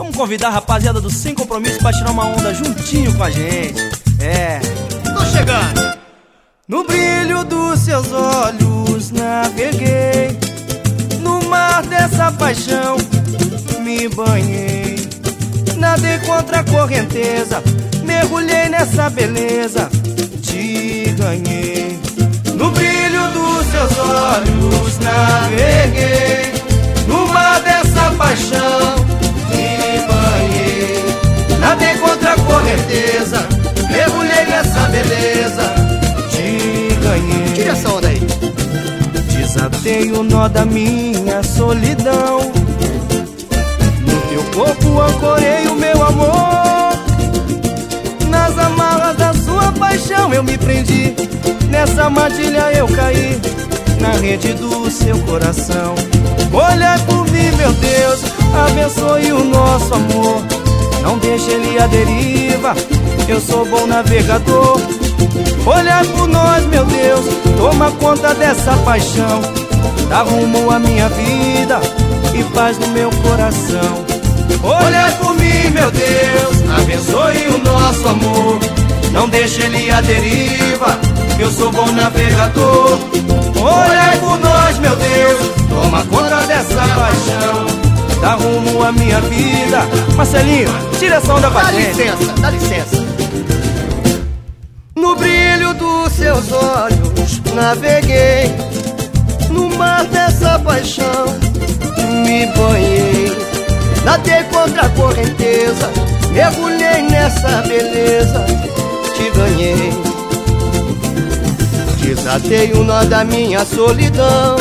Vamos convidar a rapaziada do Sem Compromisso pra tirar uma onda juntinho com a gente. Tô chegando. No brilho dos seus olhos naveguei, no mar dessa paixão me banhei. Nadei contra a correnteza, mergulhei nessa beleza, te ganhei. No brilho dos seus olhos naveguei, no mar dessa paixão me banhei. Nadei contra a correnteza, mergulhei nessa beleza, te ganhei. Tira essa onda aí. Desatei o nó da minha solidão, no teu corpo ancorei o meu amor. Nas amarras da sua paixão eu me prendi, nessa armadilha eu caí, na rede do seu coração. Olha por mim, meu Deus, abençoe o nosso amor. Não deixe ele à deriva, eu sou bom navegador. Olha por nós, meu Deus, toma conta dessa paixão. Dá rumo à minha vida e paz no meu coração. Olha por mim, meu Deus, abençoe o nosso amor. Não deixe ele à deriva, eu sou bom navegador. Olha por nós, meu Deus, toma conta dessa paixão. Dá rumo à minha vida. Marcelinho, tira essa onda pra gente. Dá licença, dá licença. No brilho dos seus olhos naveguei, no mar dessa paixão me banhei. Nadei contra a correnteza, mergulhei nessa beleza, te ganhei. Desatei o nó da minha solidão,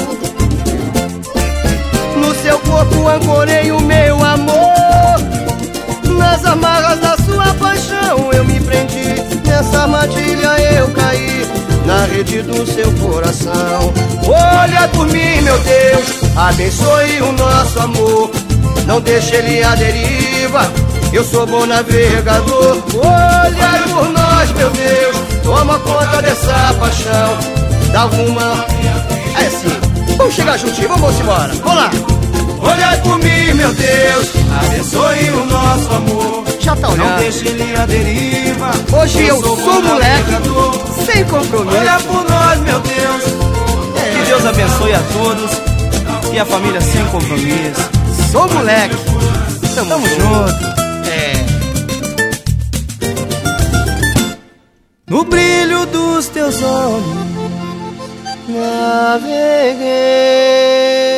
no seu corpo ancorei o meu amor. Nas amarras da sua paixão eu me prendi, nessa armadilha eu caí, na rede do seu coração. Olha por mim, meu Deus, abençoe o nosso amor. Não deixe ele à deriva, eu sou bom navegador. Olha por nós, meu Deus, toma conta dessa paixão. Dá uma... É assim, vamos chegar juntinho, vamos embora, vamos lá. Olha por mim, meu Deus, abençoe o nosso amor. Já tá olhando. Não deixe ele à deriva, Hoje eu sou moleque, sem compromisso. Olha por nós, meu Deus. Que Deus abençoe a todos e a família Sem Compromisso. Sou moleque. Tamo junto. No brilho dos teus olhos Naveguei.